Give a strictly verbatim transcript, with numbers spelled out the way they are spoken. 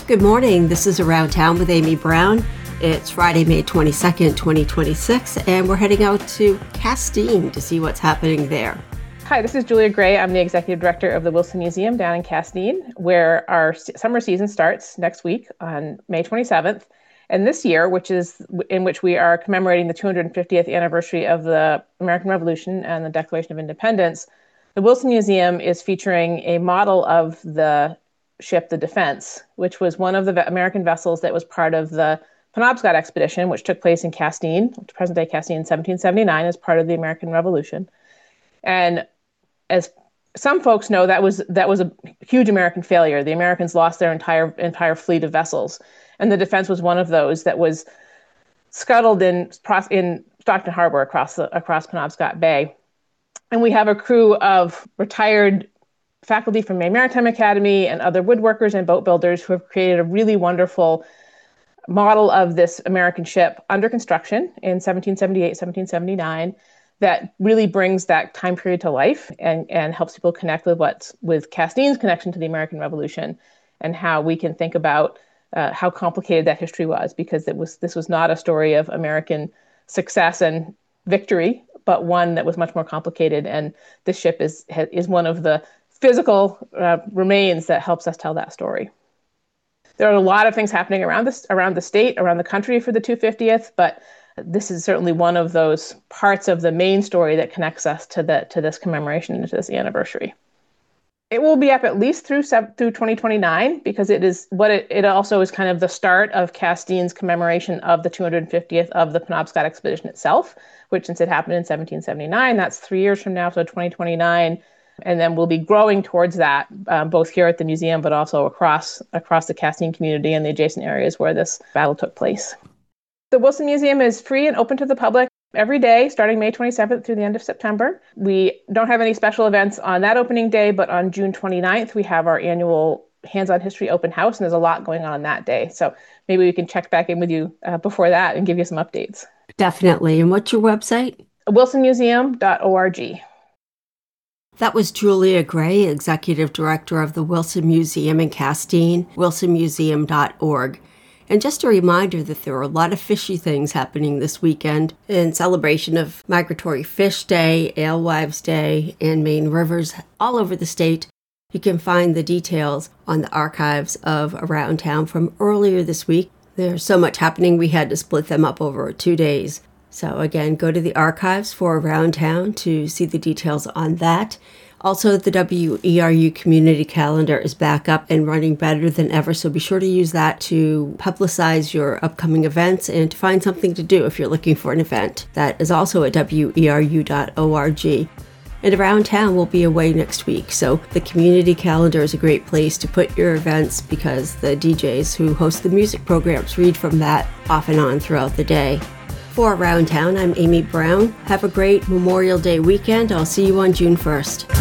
Good morning. This is Around Town with Amy Brown. It's Friday, May twenty-second, twenty twenty-six, and we're heading out to Castine to see what's happening there. Hi, this is Julia Gray. I'm the Executive Director of the Wilson Museum down in Castine, where our summer season starts next week on May twenty-seventh. And this year, which is in which we are commemorating the two hundred fiftieth anniversary of the American Revolution and the Declaration of Independence, the Wilson Museum is featuring a model of the ship, the Defense, which was one of the American vessels that was part of the Penobscot expedition, which took place in Castine, present-day Castine, in seventeen seventy-nine as part of the American Revolution. And as some folks know, that was that was a huge American failure. The Americans lost their entire entire fleet of vessels, and the Defense was one of those that was scuttled in in Stockton Harbor across the, across Penobscot Bay. And we have a crew of retired faculty from Maine Maritime Academy and other woodworkers and boat builders who have created a really wonderful model of this American ship under construction in seventeen seventy-eight, seventeen seventy-nine. That really brings that time period to life and, and helps people connect with what's with Castine's connection to the American Revolution and how we can think about uh, how complicated that history was, because it was this was not a story of American success and victory, but one that was much more complicated. And this ship is is one of the physical uh, remains that helps us tell that story. There are a lot of things happening around this around the state, around the country for the two hundred fiftieth, but this is certainly one of those parts of the main story that connects us to the to this commemoration and to this anniversary. It will be up at least through through twenty twenty-nine, because it is what it, it also is kind of the start of Castine's commemoration of the two hundred fiftieth of the Penobscot expedition itself, which, since it happened in seventeen seventy-nine, that's three years from now, so twenty twenty-nine. And then we'll be growing towards that, um, both here at the museum, but also across across the Castine community and the adjacent areas where this battle took place. The Wilson Museum is free and open to the public every day, starting May twenty-seventh through the end of September. We don't have any special events on that opening day, but on June twenty-ninth, we have our annual Hands-on History open house, and there's a lot going on that day. So maybe we can check back in with you uh, before that and give you some updates. Definitely. And what's your website? wilson museum dot org. That was Julia Gray, Executive Director of the Wilson Museum in Castine, wilson museum dot org. And just a reminder that there are a lot of fishy things happening this weekend in celebration of Migratory Fish Day, Alewives Day, and Maine rivers all over the state. You can find the details on the archives of Around Town from earlier this week. There's so much happening, we had to split them up over two days. So again, go to the archives for Around Town to see the details on that. Also, the W E R U community calendar is back up and running better than ever, so be sure to use that to publicize your upcoming events and to find something to do if you're looking for an event. That is also at w e r u dot org. And Around Town will be away next week, so the community calendar is a great place to put your events because the D Js who host the music programs read from that off and on throughout the day. For Around Town, I'm Amy Brown. Have a great Memorial Day weekend. I'll see you on June first.